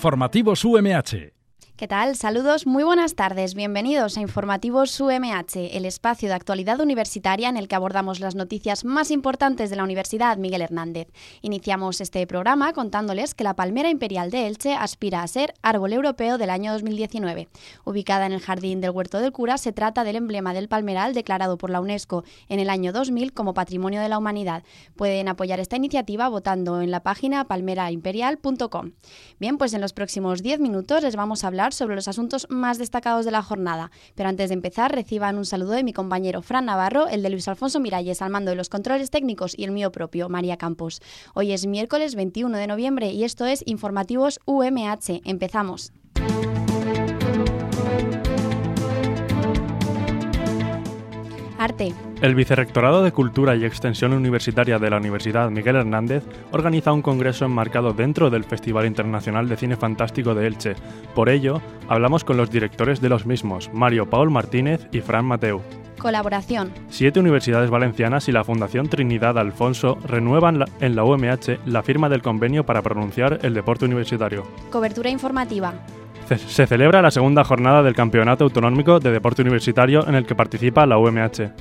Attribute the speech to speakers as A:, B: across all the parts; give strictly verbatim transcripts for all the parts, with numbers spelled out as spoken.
A: Informativos U M H.
B: ¿Qué tal? Saludos, muy buenas tardes. Bienvenidos a Informativos U M H, el espacio de actualidad universitaria en el que abordamos las noticias más importantes de la Universidad Miguel Hernández. Iniciamos este programa contándoles que la palmera imperial de Elche aspira a ser árbol europeo del año dos mil diecinueve. Ubicada en el jardín del Huerto del Cura, se trata del emblema del palmeral declarado por la UNESCO en el año dos mil como Patrimonio de la Humanidad. Pueden apoyar esta iniciativa votando en la página palmera imperial punto com. Bien, pues en los próximos diez minutos les vamos a hablar sobre los asuntos más destacados de la jornada. Pero antes de empezar, reciban un saludo de mi compañero Fran Navarro, el de Luis Alfonso Miralles al mando de los controles técnicos y el mío propio, María Campos. Hoy es miércoles veintiuno de noviembre y esto es Informativos U M H. Empezamos. Arte.
C: El Vicerrectorado de Cultura y Extensión Universitaria de la Universidad Miguel Hernández organiza un congreso enmarcado dentro del Festival Internacional de Cine Fantástico de Elche. Por ello, hablamos con los directores de los mismos, Mario Paul Martínez y Fran Mateu.
B: Colaboración.
C: Siete universidades valencianas y la Fundación Trinidad Alfonso renuevan la, en la U M H la firma del convenio para pronunciar el deporte universitario.
B: Cobertura informativa.
C: Se celebra la segunda jornada del Campeonato Autonómico de Deporte Universitario en el que participa la U M H.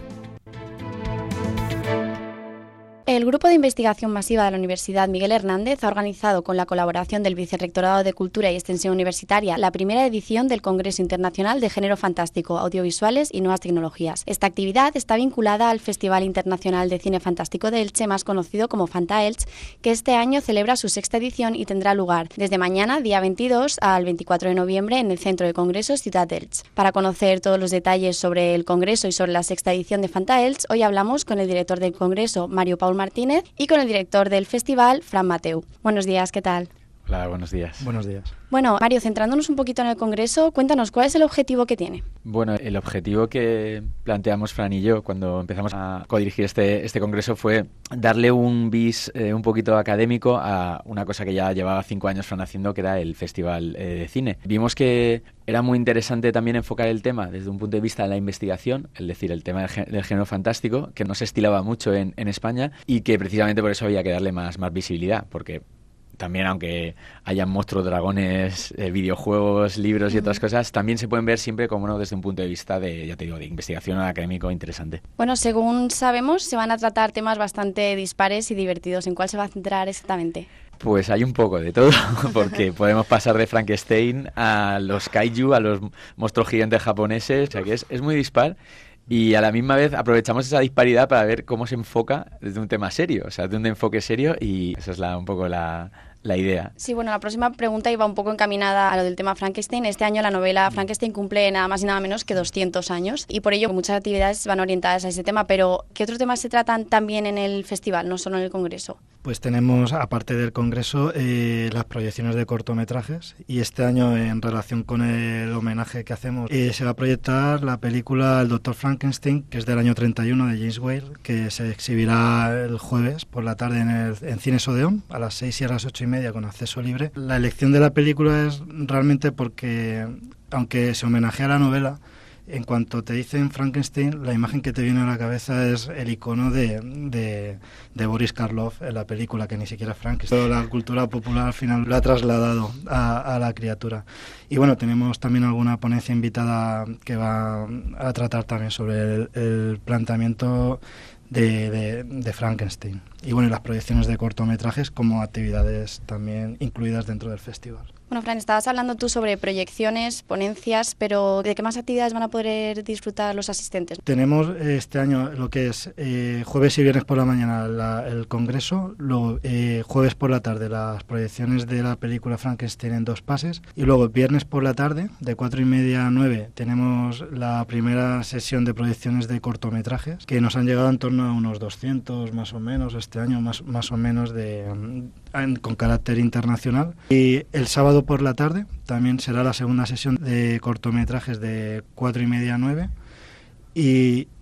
B: El Grupo de Investigación Masiva de la Universidad Miguel Hernández ha organizado, con la colaboración del Vicerrectorado de Cultura y Extensión Universitaria, la primera edición del Congreso Internacional de Género Fantástico, Audiovisuales y Nuevas Tecnologías. Esta actividad está vinculada al Festival Internacional de Cine Fantástico de Elche, más conocido como FantaElch, que este año celebra su sexta edición y tendrá lugar desde mañana, día veintidós, al veinticuatro de noviembre en el Centro de Congresos Ciudad Elche. Para conocer todos los detalles sobre el Congreso y sobre la sexta edición de FantaElch, hoy hablamos con el director del Congreso, Mario Paul Martínez, y con el director del festival, Fran Mateu. Buenos días, ¿qué tal?
D: Hola, buenos días.
E: Buenos días.
B: Bueno, Mario, centrándonos un poquito en el Congreso, cuéntanos, ¿cuál es el objetivo que tiene?
D: Bueno, el objetivo que planteamos Fran y yo cuando empezamos a codirigir este, este Congreso fue darle un bis eh, un poquito académico a una cosa que ya llevaba cinco años Fran haciendo, que era el Festival eh, de Cine. Vimos que era muy interesante también enfocar el tema desde un punto de vista de la investigación, es decir, el tema del, del género fantástico, que no se estilaba mucho en, en España y que precisamente por eso había que darle más, más visibilidad, porque también, aunque hayan monstruos, dragones, eh, videojuegos, libros y otras cosas, también se pueden ver siempre como no desde un punto de vista de, ya te digo, de investigación académico interesante.
B: Bueno, según sabemos, se van a tratar temas bastante dispares y divertidos. ¿En cuál se va a centrar exactamente?
D: Pues hay un poco de todo, porque podemos pasar de Frankenstein a los kaiju, a los monstruos gigantes japoneses, o sea que es, es muy dispar. Y a la misma vez aprovechamos esa disparidad para ver cómo se enfoca desde un tema serio, o sea, de un enfoque serio, y esa es la, un poco la, la idea.
B: Sí, bueno, la próxima pregunta iba un poco encaminada a lo del tema Frankenstein. Este año la novela Frankenstein cumple nada más y nada menos que doscientos años y por ello muchas actividades van orientadas a ese tema, pero ¿qué otros temas se tratan también en el festival, no solo en el Congreso?
E: Pues tenemos, aparte del Congreso, eh, las proyecciones de cortometrajes, y este año, en relación con el homenaje que hacemos, eh, se va a proyectar la película El Doctor Frankenstein, que es del año treinta y uno, de James Whale, que se exhibirá el jueves por la tarde en, el, en Cines Odeón, a las seis y a las ocho y media, con acceso libre. La elección de la película es realmente porque, aunque se homenajea a la novela, en cuanto te dicen Frankenstein, la imagen que te viene a la cabeza es el icono de, de, de Boris Karloff en la película, que ni siquiera es Frankenstein. La cultura popular al final lo ha trasladado a, a la criatura. Y bueno, tenemos también alguna ponencia invitada que va a tratar también sobre el, el planteamiento de, de, de Frankenstein. Y bueno, las proyecciones de cortometrajes como actividades también incluidas dentro del festival.
B: Bueno, Fran, estabas hablando tú sobre proyecciones, ponencias, pero ¿de qué más actividades van a poder disfrutar los asistentes?
E: Tenemos este año lo que es eh, jueves y viernes por la mañana la, el congreso, luego eh, jueves por la tarde las proyecciones de la película Frankenstein en dos pases, y luego viernes por la tarde, de cuatro y media a nueve, tenemos la primera sesión de proyecciones de cortometrajes, que nos han llegado en torno a unos doscientos más o menos este año, más, más o menos de, en, con carácter internacional. Y el sábado por la tarde también será la segunda sesión de cortometrajes de cuatro y media a nueve, y,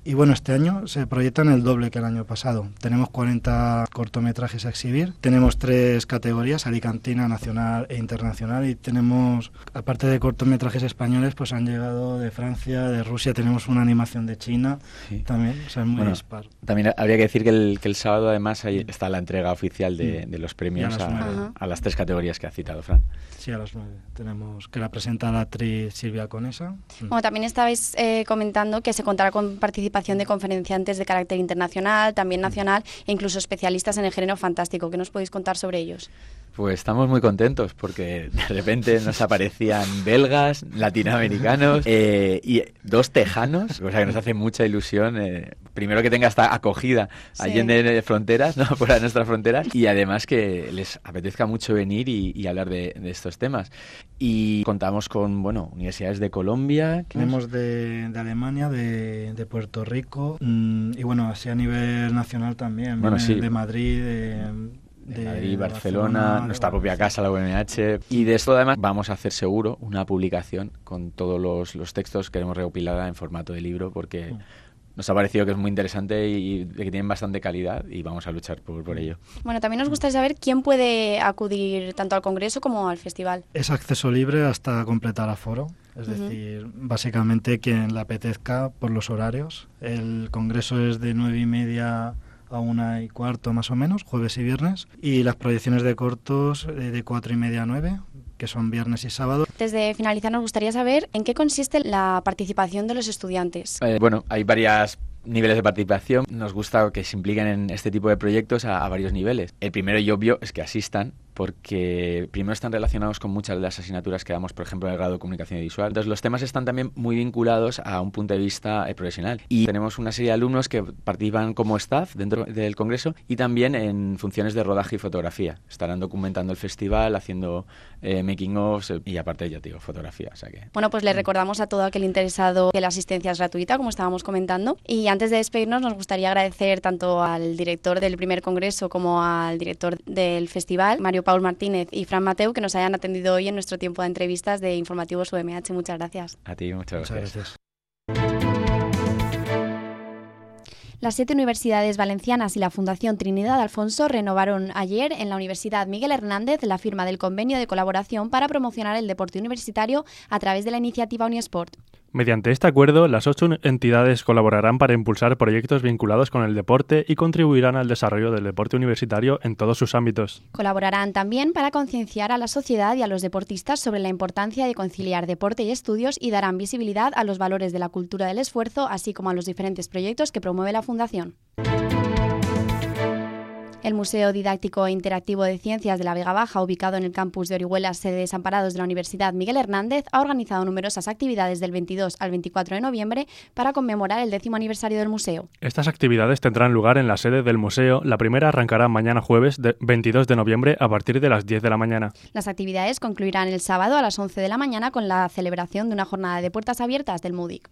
E: Y bueno, este año se proyectan el doble que el año pasado. Tenemos cuarenta cortometrajes a exhibir, tenemos tres categorías, alicantina, nacional e internacional, y tenemos, aparte de cortometrajes españoles, pues han llegado de Francia, de Rusia, tenemos una animación de China, sí. También, o sea, es muy bueno, dispar.
D: También habría que decir que el, que el sábado además ahí está la entrega oficial de, de los premios a, a, a las tres categorías que ha citado Fran.
E: Sí, a las nueve. Tenemos que la presenta la actriz Silvia Conesa.
B: Bueno, también estabais eh, comentando que se contará con participación de conferenciantes de carácter internacional, también nacional, e incluso especialistas en el género fantástico. ¿Qué nos podéis contar sobre ellos?
D: Pues estamos muy contentos porque de repente nos aparecían belgas, latinoamericanos eh, y dos tejanos, o sea que nos hace mucha ilusión. Eh, primero que tenga esta acogida sí. allende de fronteras, no fuera de nuestras fronteras, y además que les apetezca mucho venir y, y hablar de, de estos temas. Y contamos con, bueno, universidades de Colombia.
E: Tenemos de, de Alemania, de, de Puerto Rico mm, y bueno, así a nivel nacional también,
D: bueno, sí.
E: de Madrid, de...
D: de Madrid, Barcelona, Barcelona, nuestra propia casa, la U M H. Y de esto además vamos a hacer seguro una publicación con todos los, los textos. Queremos recopilarla en formato de libro porque mm. nos ha parecido que es muy interesante y que tienen bastante calidad y vamos a luchar por, por ello.
B: Bueno, también nos gustaría saber quién puede acudir tanto al Congreso como al festival.
E: Es acceso libre hasta completar aforo. Es uh-huh. decir, básicamente quien le apetezca por los horarios. El Congreso es de nueve y media a una y cuarto más o menos, jueves y viernes, y las proyecciones de cortos eh, de cuatro y media a nueve, que son viernes y sábado.
B: Antes de finalizar, nos gustaría saber en qué consiste la participación de los estudiantes.
D: Eh, bueno, hay varias niveles de participación. Nos gusta que se impliquen en este tipo de proyectos a, a varios niveles. El primero y obvio es que asistan, porque primero están relacionados con muchas de las asignaturas que damos, por ejemplo, en el grado de comunicación y visual. Entonces, los temas están también muy vinculados a un punto de vista eh, profesional. Y tenemos una serie de alumnos que participan como staff dentro del Congreso y también en funciones de rodaje y fotografía. Estarán documentando el festival, haciendo eh, making-ofs y aparte, ya te digo, fotografía. O sea que...
B: Bueno, pues le recordamos a todo aquel interesado que la asistencia es gratuita, como estábamos comentando. Y antes de despedirnos, nos gustaría agradecer tanto al director del primer Congreso como al director del festival, Mario Paul Martínez y Fran Mateu, que nos hayan atendido hoy en nuestro tiempo de entrevistas de Informativos U M H. Muchas gracias.
D: A ti, muchas gracias.
E: Muchas gracias.
B: Las siete universidades valencianas y la Fundación Trinidad Alfonso renovaron ayer en la Universidad Miguel Hernández la firma del convenio de colaboración para promocionar el deporte universitario a través de la iniciativa Unisport.
C: Mediante este acuerdo, las ocho entidades colaborarán para impulsar proyectos vinculados con el deporte y contribuirán al desarrollo del deporte universitario en todos sus ámbitos.
B: Colaborarán también para concienciar a la sociedad y a los deportistas sobre la importancia de conciliar deporte y estudios y darán visibilidad a los valores de la cultura del esfuerzo, así como a los diferentes proyectos que promueve la Fundación. El Museo Didáctico e Interactivo de Ciencias de la Vega Baja, ubicado en el campus de Orihuela, sede de Desamparados de la Universidad Miguel Hernández, ha organizado numerosas actividades del veintidós al veinticuatro de noviembre para conmemorar el décimo aniversario del museo.
C: Estas actividades tendrán lugar en la sede del museo. La primera arrancará mañana jueves de veintidós de noviembre a partir de las diez de la mañana.
B: Las actividades concluirán el sábado a las once de la mañana con la celebración de una jornada de puertas abiertas del MUDIC.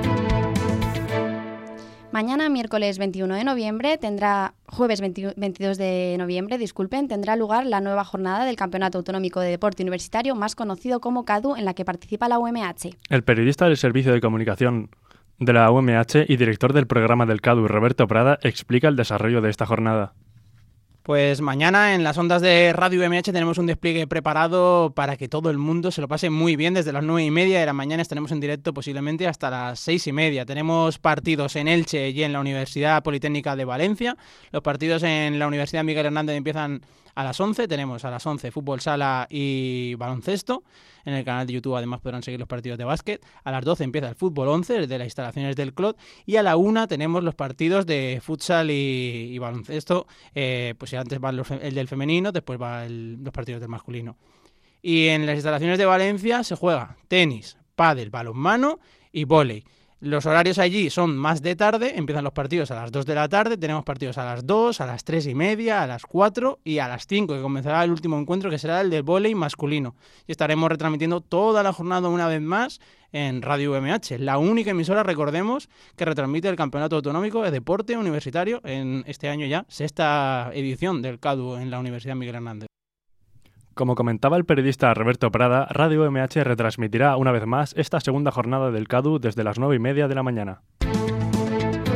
B: Mañana, miércoles veintiuno de noviembre, tendrá jueves veintidós de noviembre, disculpen, tendrá lugar la nueva jornada del Campeonato Autonómico de Deporte Universitario, más conocido como CADU, en la que participa la U M H.
C: El periodista del Servicio de Comunicación de la U M H y director del programa del CADU, Roberto Prada, explica el desarrollo de esta jornada.
A: Pues mañana en las ondas de Radio U M H tenemos un despliegue preparado para que todo el mundo se lo pase muy bien. Desde las nueve y media de la mañana estaremos en directo posiblemente hasta las seis y media. Tenemos partidos en Elche y en la Universidad Politécnica de Valencia. Los partidos en la Universidad Miguel Hernández empiezan a las once. Tenemos a las once fútbol sala y baloncesto. En el canal de YouTube además podrán seguir los partidos de básquet. A las doce empieza el fútbol once, el de las instalaciones del C L O D. Y a la una tenemos los partidos de futsal y, y baloncesto. Eh, pues antes va los, el del femenino, después va el, los partidos del masculino. Y en las instalaciones de Valencia se juega tenis, pádel, balonmano y vóley. Los horarios allí son más de tarde, empiezan los partidos a las dos de la tarde, tenemos partidos a las dos, a las tres y media, a las cuatro y a las cinco, que comenzará el último encuentro, que será el del vóley masculino. Y estaremos retransmitiendo toda la jornada una vez más en Radio U M H, la única emisora, recordemos, que retransmite el Campeonato Autonómico de Deporte Universitario en este año ya, sexta edición del CADU en la Universidad Miguel Hernández.
C: Como comentaba el periodista Roberto Prada, Radio U M H retransmitirá una vez más esta segunda jornada del CADU desde las nueve y media de la mañana.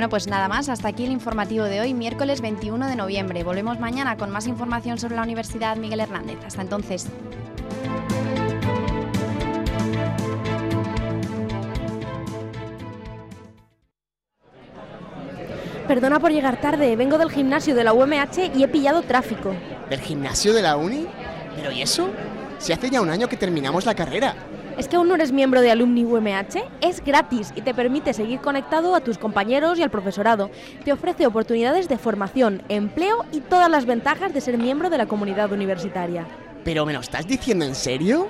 B: Bueno, pues nada más, hasta aquí el informativo de hoy, miércoles veintiuno de noviembre. Volvemos mañana con más información sobre la Universidad Miguel Hernández. Hasta entonces.
F: Perdona por llegar tarde, vengo del gimnasio de la U M H y he pillado tráfico.
G: ¿Del gimnasio de la uni? ¿Pero y eso? Si hace ya un año que terminamos la carrera.
F: ¿Es que aún no eres miembro de Alumni U M H? Es gratis y te permite seguir conectado a tus compañeros y al profesorado. Te ofrece oportunidades de formación, empleo y todas las ventajas de ser miembro de la comunidad universitaria.
G: ¿Pero me lo estás diciendo en serio?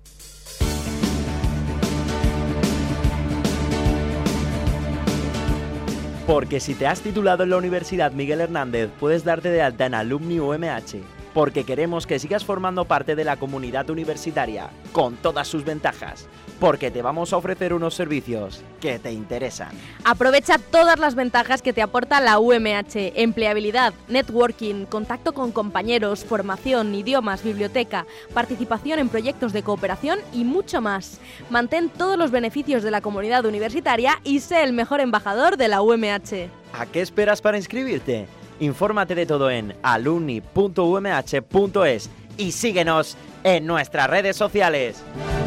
H: Porque si te has titulado en la Universidad Miguel Hernández, puedes darte de alta en Alumni U M H. Porque queremos que sigas formando parte de la comunidad universitaria, con todas sus ventajas. Porque te vamos a ofrecer unos servicios que te interesan.
F: Aprovecha todas las ventajas que te aporta la U M H. Empleabilidad, networking, contacto con compañeros, formación, idiomas, biblioteca, participación en proyectos de cooperación y mucho más. Mantén todos los beneficios de la comunidad universitaria y sé el mejor embajador de la U M H.
H: ¿A qué esperas para inscribirte? Infórmate de todo en alumni punto u m h punto es y síguenos en nuestras redes sociales.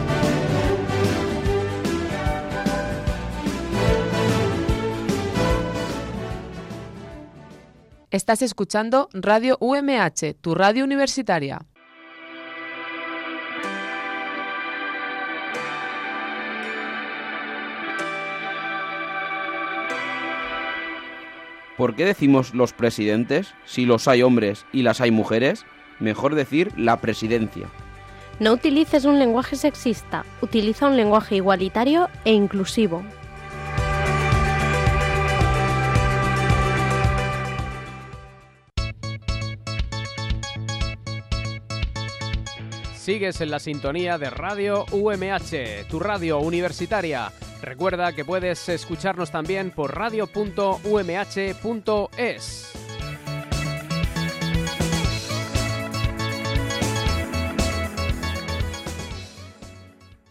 I: Estás escuchando Radio U M H, tu radio universitaria.
J: ¿Por qué decimos los presidentes si los hay hombres y las hay mujeres? Mejor decir la presidencia.
F: No utilices un lenguaje sexista, utiliza un lenguaje igualitario e inclusivo.
K: Sigues en la sintonía de Radio U M H, tu radio universitaria. Recuerda que puedes escucharnos también por radio punto u m h punto es.